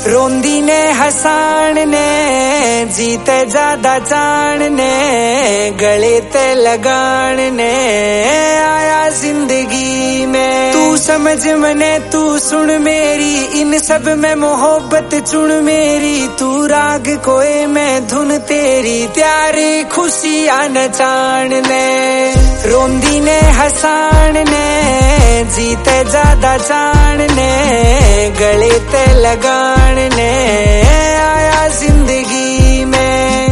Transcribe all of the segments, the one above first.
रोंदी ने हसाण ने जीते ज्यादा चाण ने गले ते लगाण ने आया जिंदगी में। तू समझ मने तू सुन मेरी इन सब में मोहब्बत चुन मेरी। तू राग कोई मैं धुन तेरी प्यारी खुशियां नचाण ने। रोंदी ने हसाण ने जीते ज्यादा चाण ने गले ते लगाण ने आया जिंदगी में।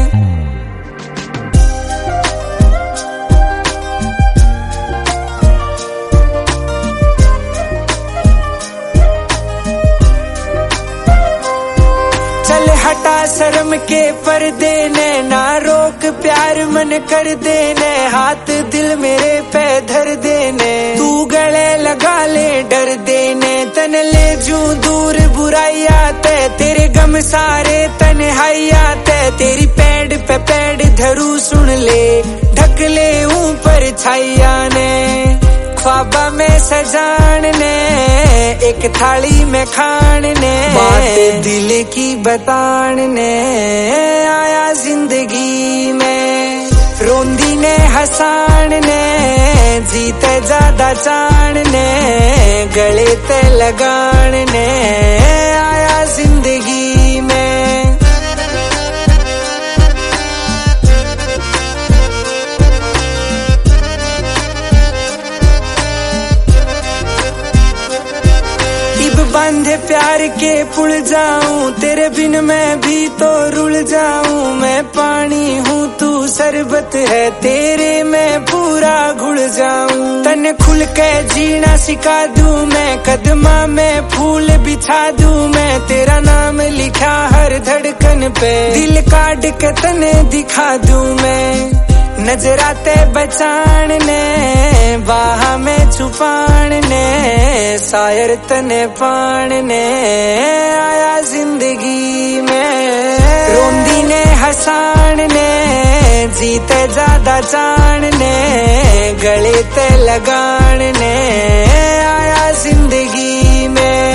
चल हटा शर्म के पर्दे ने ना रोक प्यार मन कर देने। हाथ दिल मेरे पे धर देने तू गले लगा ले डर देने। तन ले जू दूर बुराइया ते तेरे गम सारे तन्हाइया ते। तेरी पेड़ पे पेड़ धरू सुन ले ढक ले ऊपर छाइया ने। ख्वाबा में सजान ने एक थाली में खान ने बात दिल की बतान ने आया जिंदगी में। रोंदी ने हसाण ने जीते ज्यादा चाण ने गले ते लगाण ने आया जिंदगी में। बांधे प्यार के पुल जाऊं तेरे बिन मैं भी तो रुल जाऊं। मैं पानी हूँ तू शरबत है तेरे मैं पूरा घुल जाऊं। तन खुल के जीना सिखा दूं मैं कदमा में फूल बिछा दूं मैं। तेरा नाम लिखा हर धड़कन पे दिल काट के तने दिखा दूं मैं। नजराते बचान ने बाह में छुपान ने शायर तने पान ने आया जिंदगी में। रोंदी ने हसाण ने जीते ज्यादा चाण ने गले ते लगाण ने आया जिंदगी में।